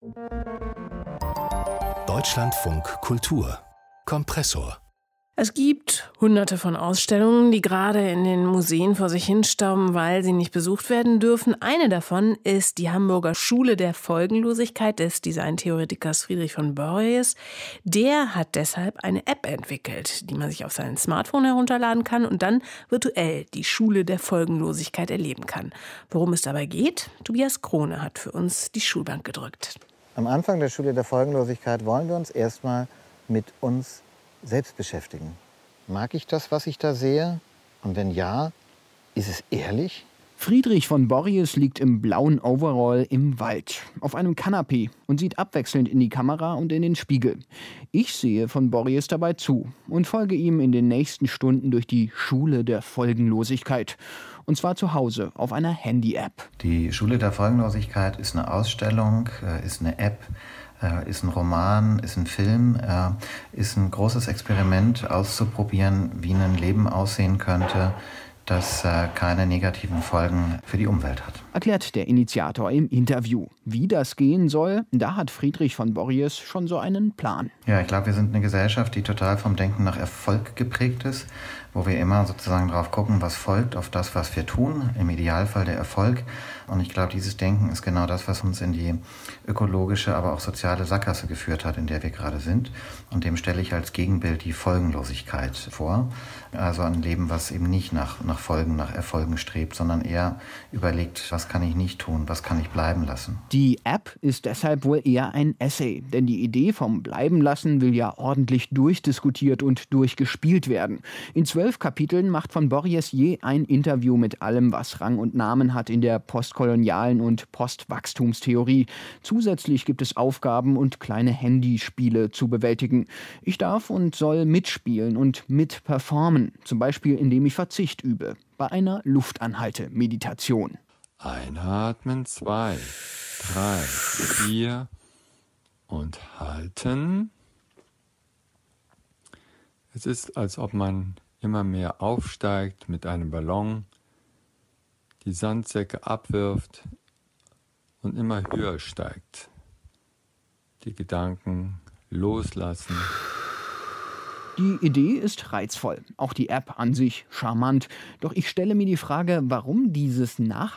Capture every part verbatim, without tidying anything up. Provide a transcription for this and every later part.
Deutschlandfunk Kultur Kompressor. Es gibt hunderte von Ausstellungen, die gerade in den Museen vor sich hinstauben, weil sie nicht besucht werden dürfen. Eine davon ist die Hamburger Schule der Folgenlosigkeit des Designtheoretikers Friedrich von Borries. Der hat deshalb eine App entwickelt, die man sich auf sein Smartphone herunterladen kann und dann virtuell die Schule der Folgenlosigkeit erleben kann. Worum es dabei geht? Tobias Krone hat für uns die Schulbank gedrückt. Am Anfang der Schule der Folgenlosigkeit wollen wir uns erstmal mit uns selbst beschäftigen. Mag ich das, was ich da sehe? Und wenn ja, ist es ehrlich? Friedrich von Borries liegt im blauen Overall im Wald, auf einem Kanapee und sieht abwechselnd in die Kamera und in den Spiegel. Ich sehe von Borries dabei zu und folge ihm in den nächsten Stunden durch die Schule der Folgenlosigkeit. Und zwar zu Hause auf einer Handy-App. Die Schule der Folgenlosigkeit ist eine Ausstellung, ist eine App, ist ein Roman, ist ein Film, ist ein großes Experiment auszuprobieren, wie ein Leben aussehen könnte, das keine negativen Folgen für die Umwelt hat. Erklärt der Initiator im Interview. Wie das gehen soll, da hat Friedrich von Borries schon so einen Plan. Ja, ich glaube, wir sind eine Gesellschaft, die total vom Denken nach Erfolg geprägt ist, wo wir immer sozusagen drauf gucken, was folgt auf das, was wir tun, im Idealfall der Erfolg. Und ich glaube, dieses Denken ist genau das, was uns in die ökologische, aber auch soziale Sackgasse geführt hat, in der wir gerade sind. Und dem stelle ich als Gegenbild die Folgenlosigkeit vor. Also ein Leben, was eben nicht nach, nach Folgen, nach Erfolgen strebt, sondern eher überlegt, was kann ich nicht tun, was kann ich bleiben lassen. Die App ist deshalb wohl eher ein Essay, denn die Idee vom Bleibenlassen will ja ordentlich durchdiskutiert und durchgespielt werden. In zwölf Kapiteln macht von Borries je ein Interview mit allem, was Rang und Namen hat in der postkolonialen und Postwachstumstheorie. Zusätzlich gibt es Aufgaben und kleine Handyspiele zu bewältigen. Ich darf und soll mitspielen und mitperformen, zum Beispiel indem ich Verzicht übe, bei einer Luftanhalte-Meditation. Einatmen, zwei, drei, vier und halten. Es ist, als ob man immer mehr aufsteigt mit einem Ballon, die Sandsäcke abwirft und immer höher steigt. Die Gedanken loslassen. Die Idee ist reizvoll, auch die App an sich charmant. Doch ich stelle mir die Frage, warum dieses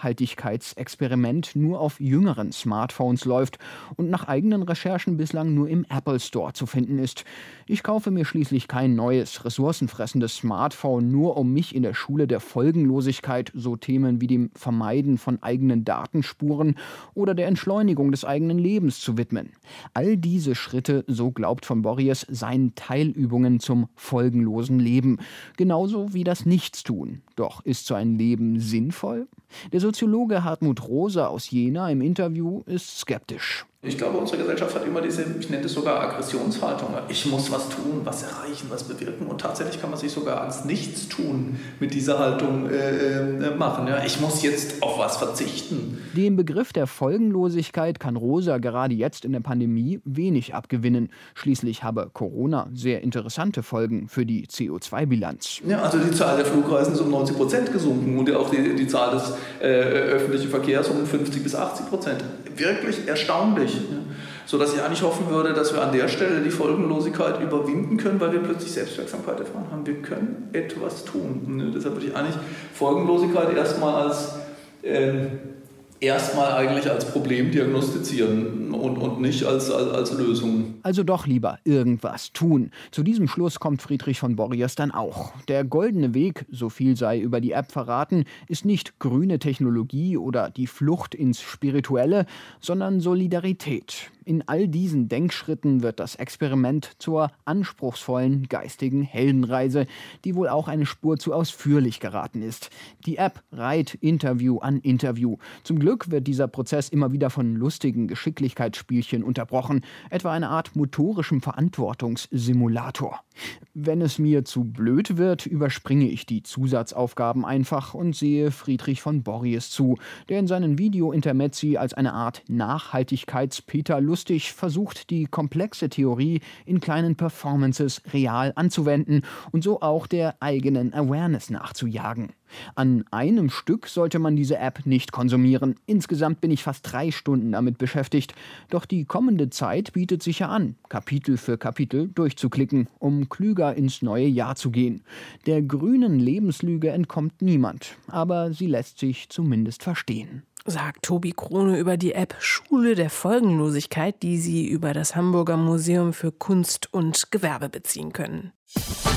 Nachhaltigkeitsexperiment nur auf jüngeren Smartphones läuft und nach eigenen Recherchen bislang nur im Apple Store zu finden ist. Ich kaufe mir schließlich kein neues, ressourcenfressendes Smartphone, nur um mich in der Schule der Folgenlosigkeit so Themen wie dem Vermeiden von eigenen Datenspuren oder der Entschleunigung des eigenen Lebens zu widmen. All diese Schritte, so glaubt von Borries, seien Teilübungen zum folgenlosen Leben. Genauso wie das Nichtstun. Doch ist so ein Leben sinnvoll? Der Soziologe Hartmut Rosa aus Jena im Interview ist skeptisch. Ich glaube, unsere Gesellschaft hat immer diese, ich nenne es sogar Aggressionshaltung. Ich muss was tun, was erreichen, was bewirken. Und tatsächlich kann man sich sogar ans Nichtstun mit dieser Haltung äh, machen. Ja, ich muss jetzt auf was verzichten. Dem Begriff der Folgenlosigkeit kann Rosa gerade jetzt in der Pandemie wenig abgewinnen. Schließlich habe Corona sehr interessante Folgen für die C O zwei Bilanz. Ja, also die Zahl der Flugreisen ist um neunzig Prozent gesunken und auch die, die Zahl des äh, öffentlichen Verkehrs um fünfzig bis achtzig Prozent. Wirklich erstaunlich. Sodass ich eigentlich hoffen würde, dass wir an der Stelle die Folgenlosigkeit überwinden können, weil wir plötzlich Selbstwirksamkeit erfahren haben. Wir können etwas tun. Und deshalb würde ich eigentlich Folgenlosigkeit erstmal als äh, erstmal eigentlich als Problem diagnostizieren und, und nicht als, als, als Lösung. Also doch lieber irgendwas tun. Zu diesem Schluss kommt Friedrich von Borries dann auch. Der goldene Weg, so viel sei über die App verraten, ist nicht grüne Technologie oder die Flucht ins Spirituelle, sondern Solidarität. In all diesen Denkschritten wird das Experiment zur anspruchsvollen geistigen Heldenreise, die wohl auch eine Spur zu ausführlich geraten ist. Die App reiht Interview an Interview. Zum Glück wird dieser Prozess immer wieder von lustigen Geschicklichkeitsspielchen unterbrochen, etwa eine Art motorischem Verantwortungssimulator. Wenn es mir zu blöd wird, überspringe ich die Zusatzaufgaben einfach und sehe Friedrich von Borries zu, der in seinen Video-Intermezzi als eine Art Nachhaltigkeits-Peter lustig versucht, die komplexe Theorie in kleinen Performances real anzuwenden und so auch der eigenen Awareness nachzujagen. An einem Stück sollte man diese App nicht konsumieren. Insgesamt bin ich fast drei Stunden damit beschäftigt. Doch die kommende Zeit bietet sich ja an, Kapitel für Kapitel durchzuklicken, um klüger ins neue Jahr zu gehen. Der grünen Lebenslüge entkommt niemand, aber sie lässt sich zumindest verstehen. Sagt Tobi Krone über die App Schule der Folgenlosigkeit, die Sie über das Hamburger Museum für Kunst und Gewerbe beziehen können.